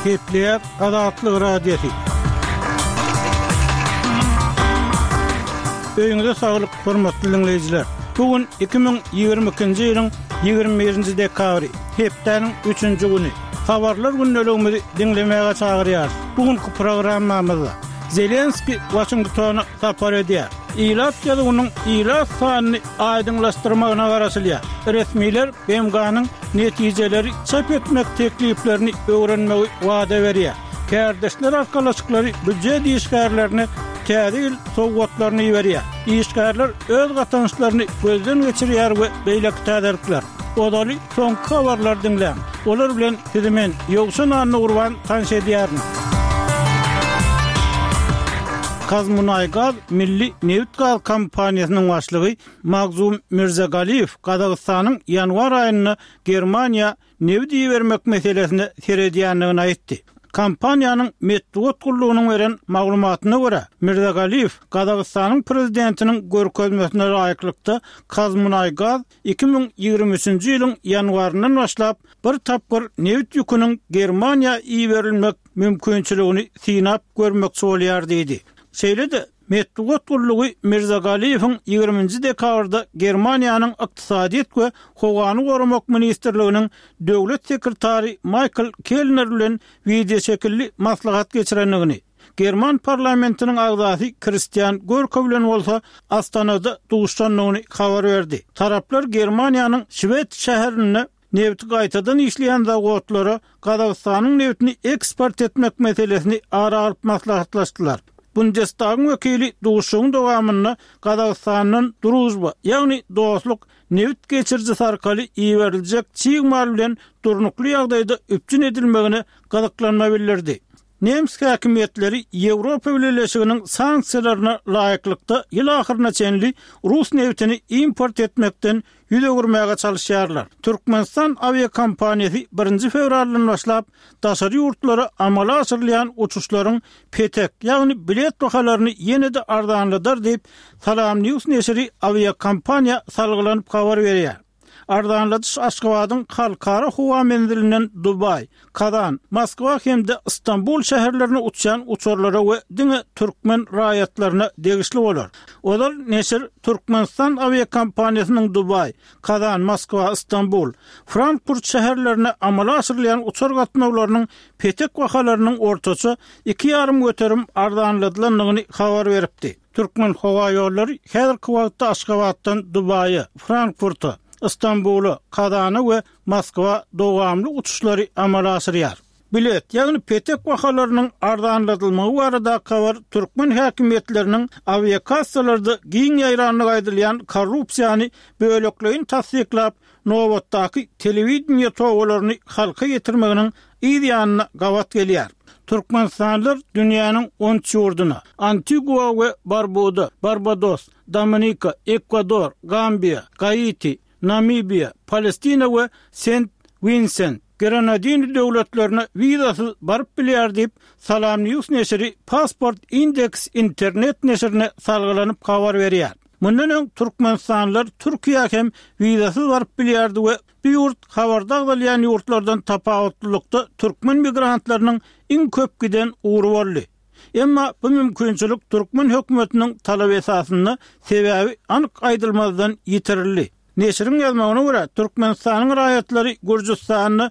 Kepler Azatlyk Radiosu. Öýüňizde saglyk, hormatly dinleýijiler. Bugün 2022-nji ýylyň 21-nji dekabry, hepdeniň 3-nji güni. Habarlar günnäligimizi dinlemäge çagyrýar. Bugünkü programmamyzda Zelenski Washingtona tapar edýär. İlat ýadynyň ilat sanyny aýdyňlaşdyrmagyna garaşylýar. Resmiler BMG'nyň netijeleri çap etmek tekliplerini öwrenmegi wada berýär. Kärdeşler arkalaşyklary büdjet işgärlerini täze sowgatlaryny berýär. İşgärler öz gatanyşlaryny gözden geçirýär we beýleki täzerlikler. Odaly soňky habarlar dinleň. Olar bilen sizimen ýogşan anny gurban tanış edýärin. Kazmunaygaz Milli Neft Gaz Kompaniýasynyň başlygy Magzum Mirzagaliýew Gazagystanyň ýanwar aýyna Germaniýa neft bermek meselesinde seredýänligini aýtdy. Kompaniýanyň metduat gurulugynyň beren maglumatyna görä, Mirzagaliýew Gazagystanyň prezidentiniň görkezmesine laýyklykda Kazmunaygaz 2023-nji ýylyň ýanwaryndan başlap bir tapgyr neft ýüküniň Germaniýa berilmek mümkinçiligini synap görmekçi bolýar diýdi. Şeýle-de metduat gurulugy Mirzagaliýewiň 20-nji dekabrda Germaniýanyň ykdysadyýet we howany gorumak ministrliginiň döwlet sekretary Michael Kellner bilen video şekilli maslahat geçirenligini, German parlamentiniň agzasy Christian Görke bilen bolsa Astanada duşanlygyny habar berdi. Taraplar Germaniýanyň Şwed şäherine nefti gaýtadan işleýän zawodlara Gazagystanyň neftini eksport etmek meselesini ara alyp maslahatlaşdylar. Bundestag'ın vekili duşuň dowamyny Gazagystanyň Druzba, ýagny dostluk neft geçirjisi arkaly berilýek çyğmar bilen durnukly ýagdaýda üpçün edilmegine gazaklanma bildirdi. Nems häkimetleri Ýewropa Birleşiginiň sanksiýalaryna laýyklykda ýyl ahyryna çenli Rus neftini import etmekden ýüze gurmaga çalyşýarlar. Türkmenistan aviakompaniýasy 1 fevraldan başlap daşary ýurtlara amala asyrlayan uçuşlaryň petek, ýagny bilet bahalaryny ýene-de ardanladyr diýip Salam News neşri aviakompaniýa salgylanyp habar berýär. Ardanladyş Aşgabatyň halkara howa menzilinden Dubay, Kazan, Moskwa hemde İstanbul şäherlerine uçan uçurlara we diňe türkmen raýatlaryna degişli bolar. Olar neşir Türkmenistan aviakompaniýasynyň Dubay, Kazan, Moskwa, İstanbul, Frankfurt şäherlerine amala asyrlayan uçur gatnawlarynyň petek wahalarynyň ortaça 2,5 göterim ardanladylanlygyny habar beripdi. Türkmen howa ýollary häzirki wagtda Aşgabatdan Dubaýa, Frankfurta, İstanbul'a, Kazan'a we Moskwa dowamly uçuşlary amala asyrýar. Bilet, ýagny petek wahalarynyň ardanladylmagy barada habar türkmen häkimetleriniň aviakassalarda giň ýaýranlyk aýdylýan korrupsiýany bölekleýin tasdiklap, nowatdaky telewizioniýa togalaryny halka getirmeginiň ideýanyna gawat gelýär. Türkmenistanlylar dünýäniň 10 ýurduna Antigua we Barbuda, Barbados, Dominika, Ekwador, Gambiya, Haiti, Namibia, Palestina we Saint Vincent, Grenadine döwletlerine vizasy baryp bilýär diýip Salam News neşri Passport Index internet neşrine salgylanyp habar berýär. Mundan öň türkmenistanlylar Türkiýe hem vizasy baryp bilýärdi we bu ýurt habarda bolýan ýurtlardan tapawutlykda türkmen migrantlarynyň iň köp giden uğru boldy. Emma bu mümkinçilik türkmen hökümetiniň talap esasyny sebäbi anyk aýdylmazdan ýitirildi. Neşriň ýazmagyna görä, Türkmenistanyň raýatlary Gürjistanyny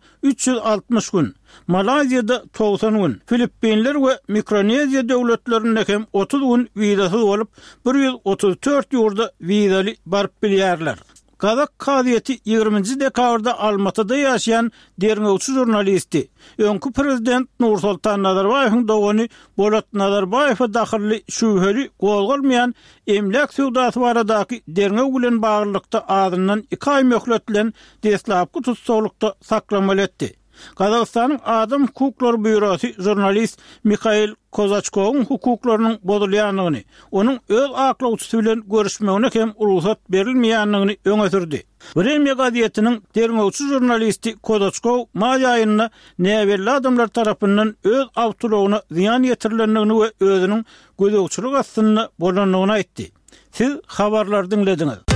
360 gün, Malaziýada 90 gün, Filippinler we Mikroneziýa döwletlerinde hem 30 gün vizasy bolup 134 ýurda vizaly baryp bilýärler. Kazak kaziýeti 20-nji dekabrda Almatyda ýaşaýan derňewçi jurnalisti, öňkü prezident Nursultan Nazarbaýewiň dogany Bolat Nazarbaýewa dahily şübheli golgulmaýan emlak söwdasy baradaky derňew bilen baglykda adyndan 2 aý möhletlen deslapky tutsawlykda saklamaly etdi. Gazagystanyň Adam Hukuklary Bürosu jurnalist Mikhail Kozachkowyň hukuklarynyň bozulýanlygyny, onuň öz aklawçysy bilen görüşmegine hem ruhsat berilmeýänligini öňe sürdi. Vremya gazetiniň derňewçi jurnalisti Kozachkow may aýyna näwelli adamlar tarapyndan öz awtologyna ziýan ýetirilenligini we özüniň gözegçilik astyny bolanlygyny aýtdy. Siz habarlar dinlediňiz.